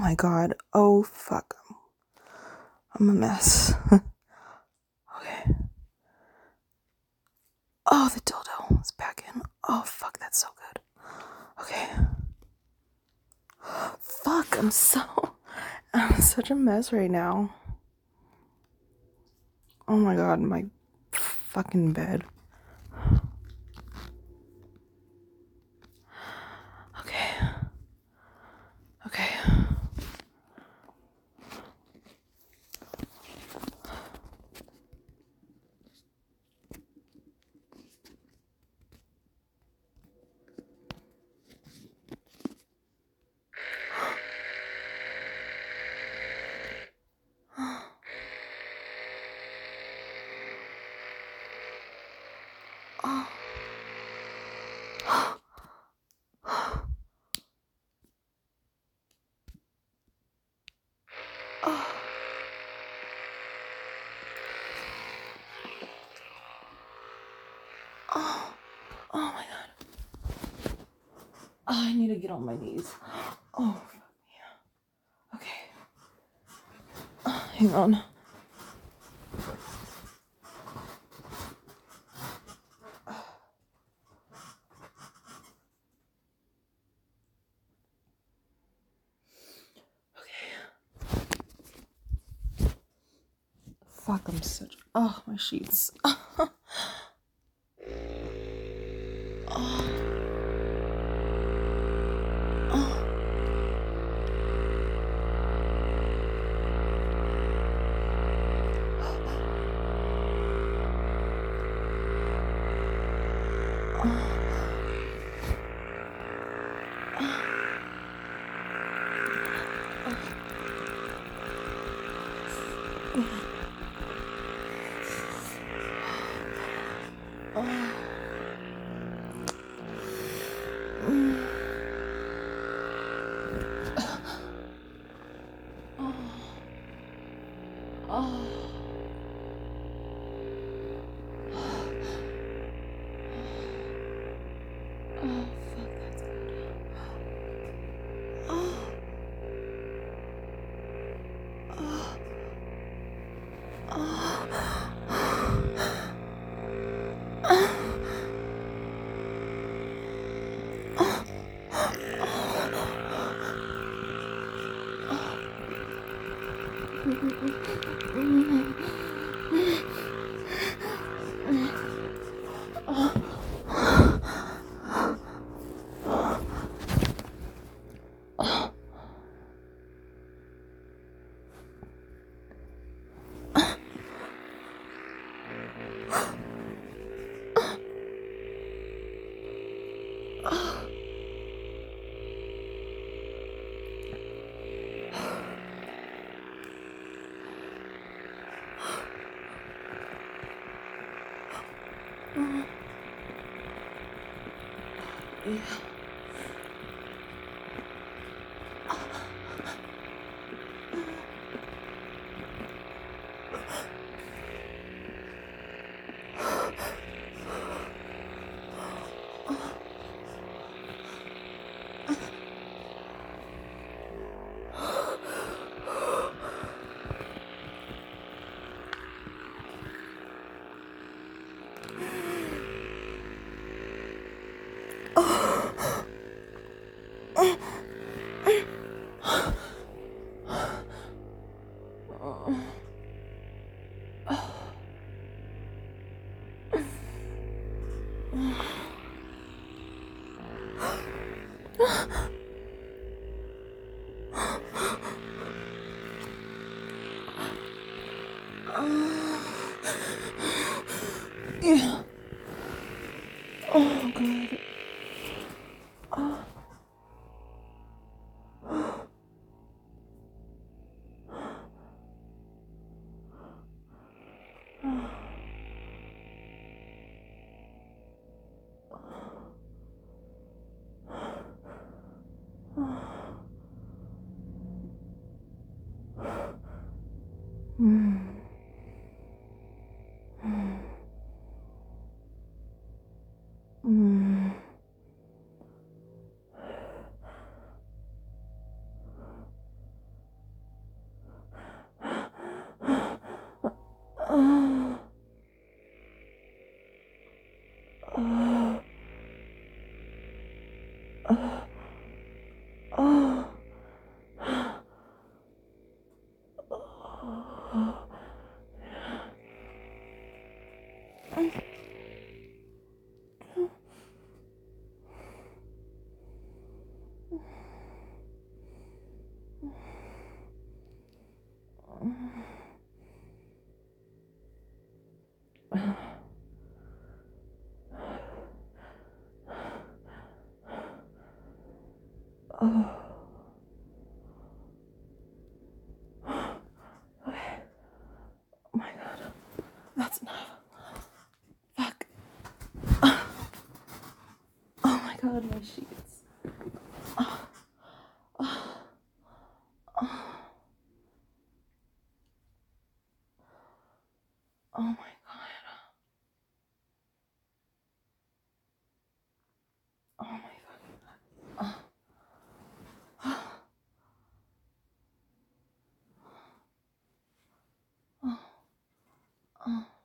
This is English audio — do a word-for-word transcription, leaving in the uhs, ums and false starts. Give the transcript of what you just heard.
my god. Oh fuck. I'm a mess. Okay. Oh, the dildo is back in. Oh fuck, that's so good. Okay. Fuck, I'm so I'm such a mess right now. Oh my god, my fucking bed. Okay. Okay. Oh. Oh. Oh. Oh my god. Oh, I need to get on my knees. Oh, yeah. Okay. Oh, hang on. Fuck, I'm such. Oh, my sheets. Oh. Oh. Yeah. Yeah. Oh god. Oh. Mm. Mm. Uh, uh, uh, uh, uh. Oh my god. That's enough. Fuck. Oh my god, my sheets. Oh, oh, oh. Oh my god. Oh my fucking god. Oh. Oh. Oh.